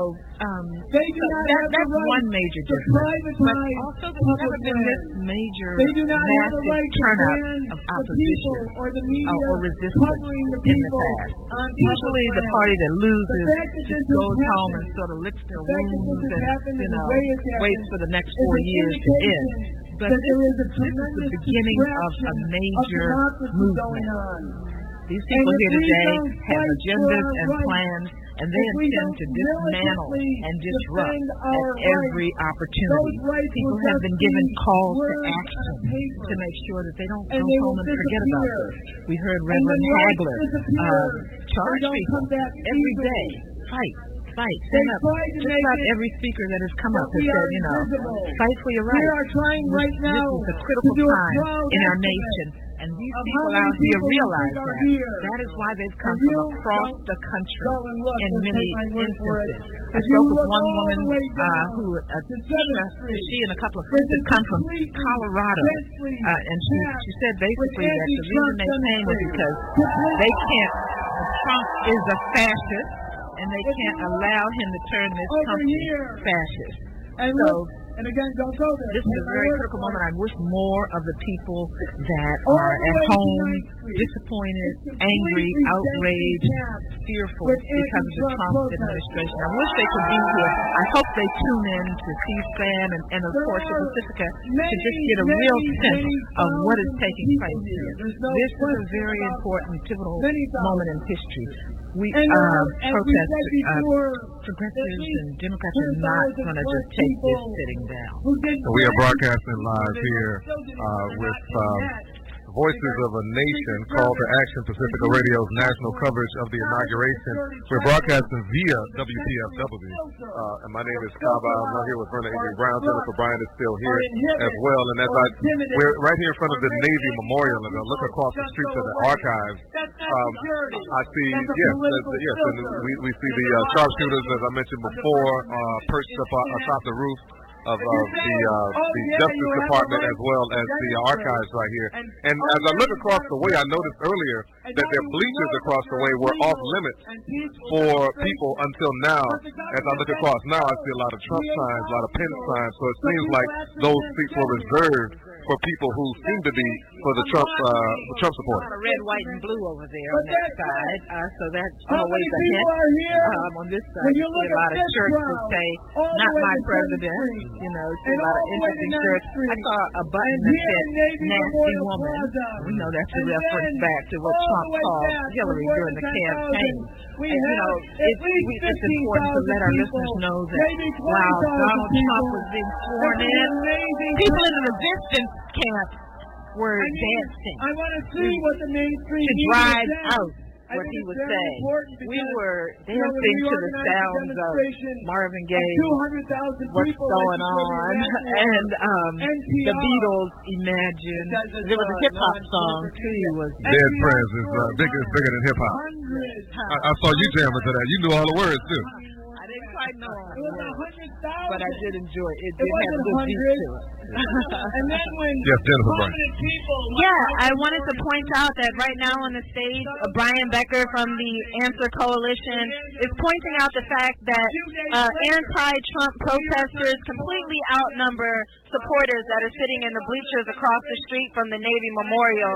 that's one major difference. But also there's never been this major, massive turnout of opposition or resistance in the past. Usually the party that loses just goes home and sort of licks their wounds and, waits for the next 4 years to end. But this is the beginning of a major movement. These people here today have agendas and plans, and they intend to dismantle and disrupt at every opportunity. People have been given calls to action to make sure that they don't go home and forget about this. We heard Reverend Hagler charge people every day, fight, stand up. Just about every speaker that has come up has said, fight for your rights. This is a critical time in our nation. And these people out here realize that. That is why they've come from across the country in many instances. I spoke with one woman who, she and a couple of friends had come from Colorado. And she said basically that the reason they came was because they can't, Trump is a fascist, and they can't allow him to turn this country fascist. And again, don't go there. This is a very critical moment. I wish more of the people that are at home, disappointed, angry, outraged, fearful because of the Trump administration. I wish they could be here. I hope they tune in to C-SPAN and of course, to Pacifica to just get a real sense of what is taking place here. This is a very important, pivotal moment in history. We protest progressives and Democrats are not going to just take this sitting down. We are broadcasting live here with Voices of a Nation, Call to Action, Pacifica Radio's national coverage of the inauguration. We're broadcasting via WPFW. And my name is Kaba. I'm not here with Verna Avery Brown. Jennifer Bryant is still here as well. And we're right here in front of the Navy Memorial, and I look across the street to the archives. I see, yes, and we see the sharpshooters, as I mentioned before, perched up atop the roof of the Justice Department, as well as the archives right here. And as I look across the way, I noticed earlier that their bleachers across the way were off limits for people until now. As I look across now, I see a lot of Trump signs, a lot of Pence signs. So it seems like those seats were reserved for people who seem to be for the Trump supporters. A lot of red, white, and blue over there on that side. So that's always a hint. On this side, you see a lot of shirts that say, "Not my president." You know, see a lot of interesting shirts. I saw a button that said "Nasty Woman." We know that's a reference back to what Trump called Hillary during the campaign. And, you know, it's important to let our listeners know that while Donald Trump was being sworn in, people in the resistance camp were dancing to drive out what he was saying. We were dancing to the sounds of Marvin Gaye, What's Going On, and the Beatles, Imagine. There was a hip-hop song, too. Dead Friends is bigger than hip-hop. I saw you jamming to that. You knew all the words, too. I didn't quite know all the words, but I did enjoy it. It did have a good beat to it. Yes, Jennifer Bryant. Yeah, I wanted to point out that right now on the stage, Brian Becker from the Answer Coalition is pointing out the fact that anti-Trump protesters completely outnumber supporters that are sitting in the bleachers across the street from the Navy Memorial.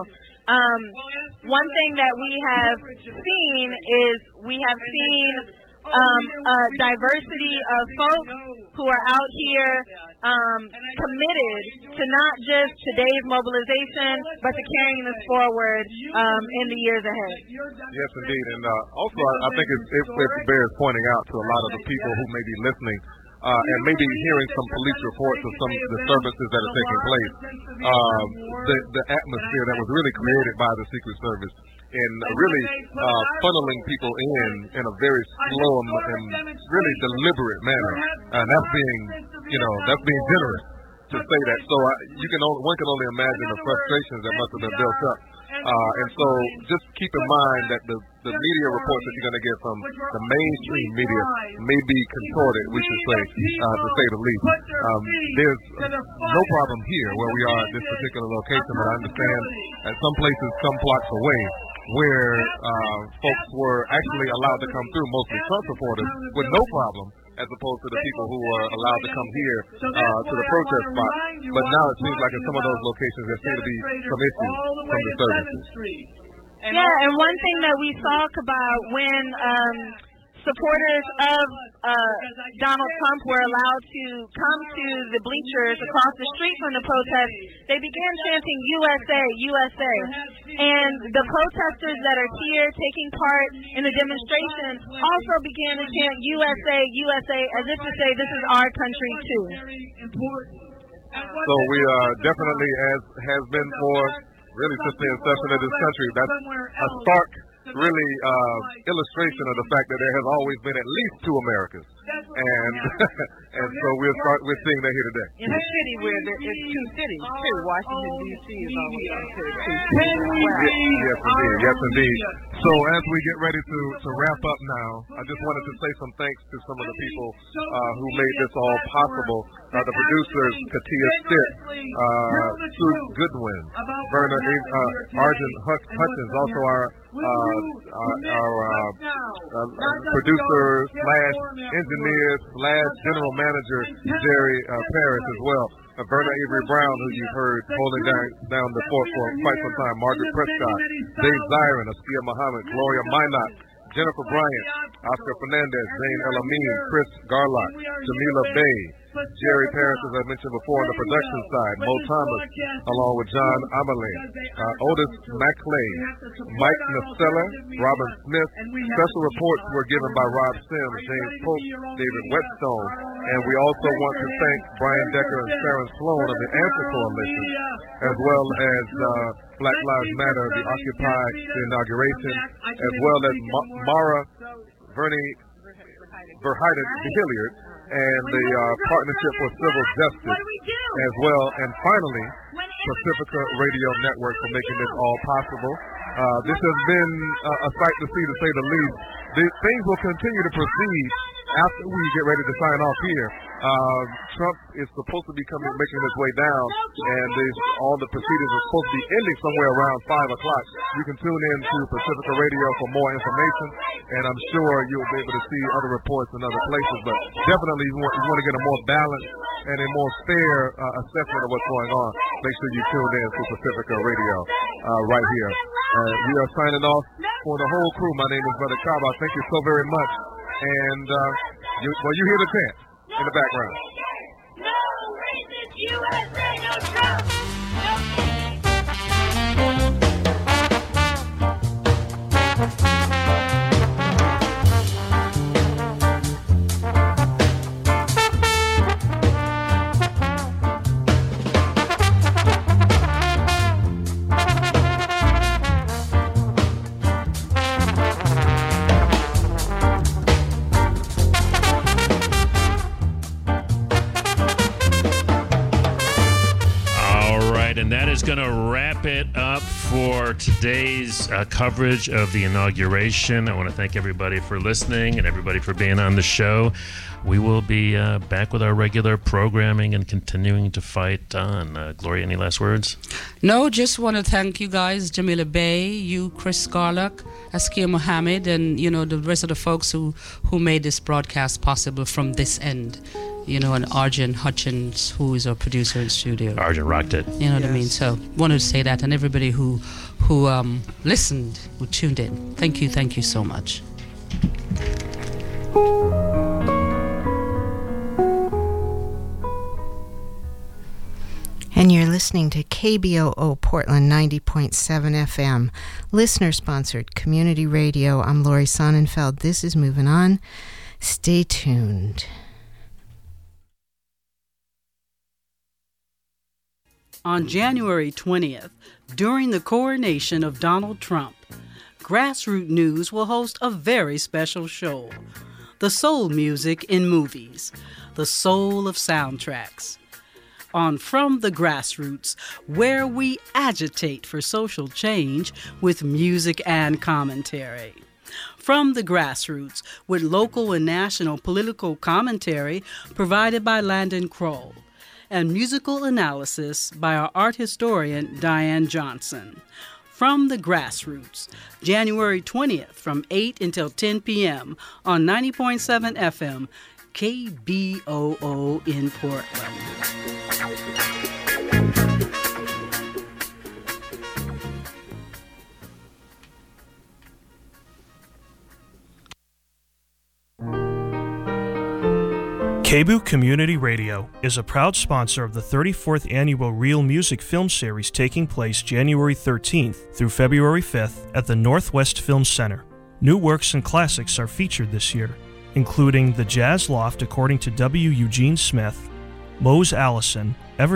One thing that we have seen is a diversity of folks who are out here committed to not just today's mobilization, but to carrying this forward in the years ahead. Yes, indeed. And also, I think it bears pointing out to a lot of the people who may be listening and maybe hearing some police reports of some disturbances that are taking place, the atmosphere that was really created by the Secret Service in really funneling people in a very slow and really deliberate manner. And that's being generous to say that. So one can only imagine the frustrations that must have been built up. And so just keep in mind that the media reports that you're going to get from the mainstream media may be contorted, we should say, to say the least. There's no problem here where we are at this particular location, but I understand at some places, some blocks away, where folks were actually allowed to come through, mostly Trump supporters, with no problem, as opposed to the people who were allowed to come here to the protest spot. But now it seems like in some of those locations there seem to be some issues from the services. Yeah, and one thing that we talk about when supporters of Donald Trump were allowed to come to the bleachers across the street from the protest, they began chanting USA, USA. And the protesters that are here taking part in the demonstration also began to chant USA, USA, as if to say this is our country too. So we definitely, as has been for really since the inception of this country, that's a stark really illustration of the fact that there has always been at least two Americas. And so we're seeing that here today. In a city where there is two cities, too. Washington, D.C. is always considered two cities. Yes, indeed. So as we get ready to wrap up now, I just wanted to say some thanks to some of the people who made this all possible. The producers, Katia Stitt, Sue Goodwin, Verna Arjun Hutchins, also our producer / engineer / general manager Jerry Paris as well. Verna Avery Brown, who you've heard holding down the fort for quite some time, Margaret Prescott, Dave Zirin, Askia Muhammad, Gloria Minot, Jennifer Bryant, Oscar Fernandez, Zane Elamine, Chris Garlock, Jamila Bay, Jerry Parrish, as I mentioned before, on the production side, Mo Thomas, along with John Amelie, Otis McClay, Mike Nacella, Robin Smith. Special reports were given by Rob Sims, James Pope, David Whetstone, and we also want to thank Brian Decker and Sharon Sloan of the Answer Coalition, as well as Black Lives Matter, the Occupy, the inauguration, as well as Mara Verheiden Hilliard, and the Partnership for Civil Justice as well. And finally, Pacifica Radio Network for making this all possible. This has been a sight to see, to say the least. Things will continue to proceed after we get ready to sign off here. Trump is supposed to be making his way down, and all the proceedings are supposed to be ending somewhere around 5 o'clock. You can tune in to Pacifica Radio for more information, and I'm sure you'll be able to see other reports in other places. But definitely, you want to get a more balanced and a more fair assessment of what's going on. Make sure you tune in to Pacifica Radio right here. We are signing off for the whole crew. My name is Brother Kaba. Thank you so very much. And you hear the chant in the background. No racist USA, no Trump. And that is going to wrap it up for today's coverage of the inauguration. I want to thank everybody for listening and everybody for being on the show. We will be back with our regular programming and continuing to fight on. Gloria, any last words? No, just want to thank you guys, Jamila Bay, you, Chris Garlock, Askia Mohammed, and the rest of the folks who made this broadcast possible from this end. And Arjun Hutchins, who is our producer in studio. Arjun rocked it. You know what I mean? So wanted to say that, and everybody who listened, who tuned in. Thank you so much. And you're listening to KBOO Portland 90.7 FM, listener-sponsored community radio. I'm Lori Sonnenfeld. This is Moving On. Stay tuned. On January 20th, during the coronation of Donald Trump, Grassroots News will host a very special show, The Soul Music in Movies, the soul of soundtracks. On From the Grassroots, where we agitate for social change with music and commentary. From the Grassroots, with local and national political commentary provided by Landon Kroll, and musical analysis by our art historian Diane Johnson. From the Grassroots, January 20th from 8 until 10 p.m. on 90.7 FM, KBOO in Portland. KBOO Community Radio is a proud sponsor of the 34th Annual Real Music Film Series taking place January 13th through February 5th at the Northwest Film Center. New works and classics are featured this year, including The Jazz Loft according to W. Eugene Smith, Mose Allison,